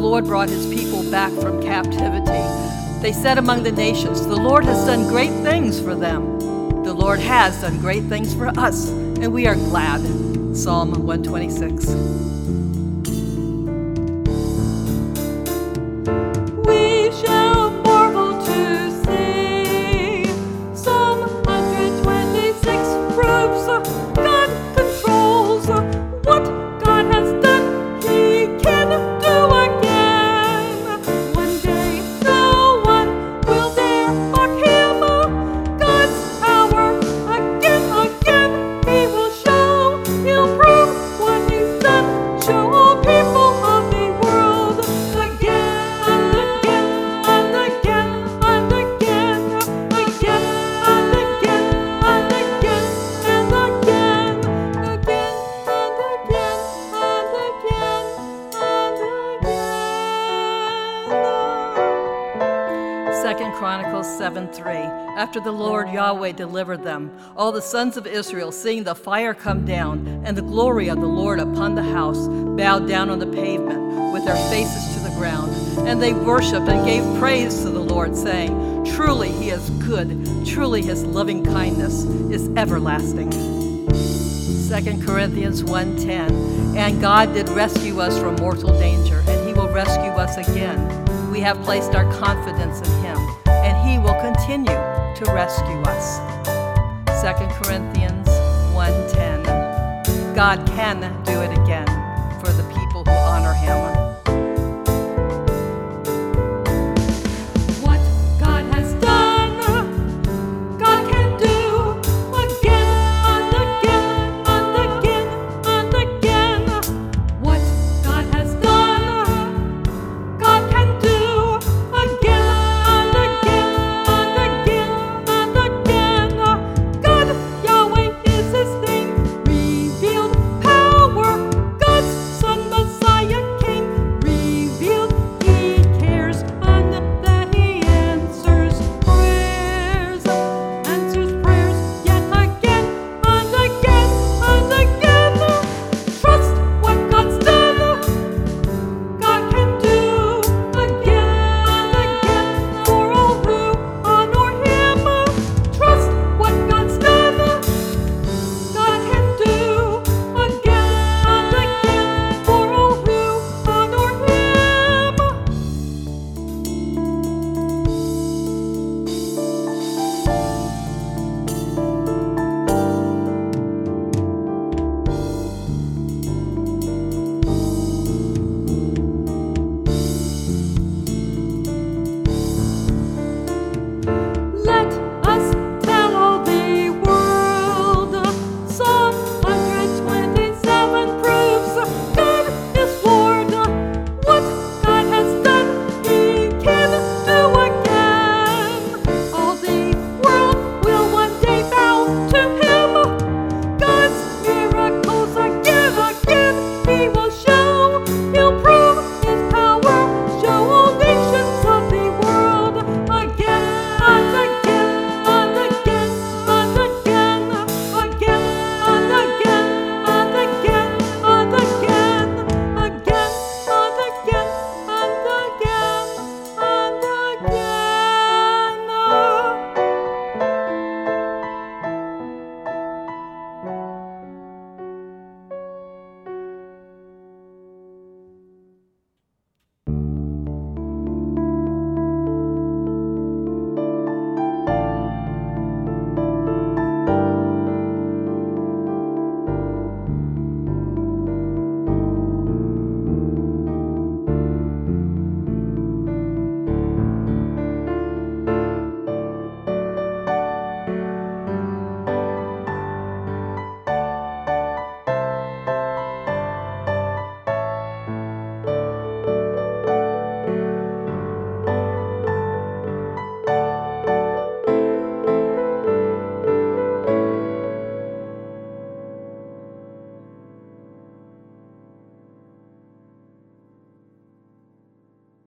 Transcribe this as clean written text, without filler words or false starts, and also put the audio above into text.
Lord brought his people back from captivity. They said among the nations, the Lord has done great things for them. The Lord has done great things for us, and we are glad. Psalm 126. We shall marvel to see. Psalm 126 proves God controls. What God has done, he can do again. One day no one will dare mock him. God's power again he will show. He'll prove what he's done. Show all people of the world again and again and again and again, again and again and again and again, again and again and again and again. 2 Chronicles 7:3. After the Lord Yahweh delivered them, all the sons of Israel, seeing the fire come down and the glory of the Lord upon the house, bowed down on the pavement with their faces to the ground. And they worshiped and gave praise to the Lord, saying, truly he is good, truly his loving kindness is everlasting. 2 Corinthians 1:10. And God did rescue us from mortal danger, and he will rescue us again. We have placed our confidence in him, and he will continue to rescue us. 2 Corinthians 1:10. God can do it again for the people who honor him.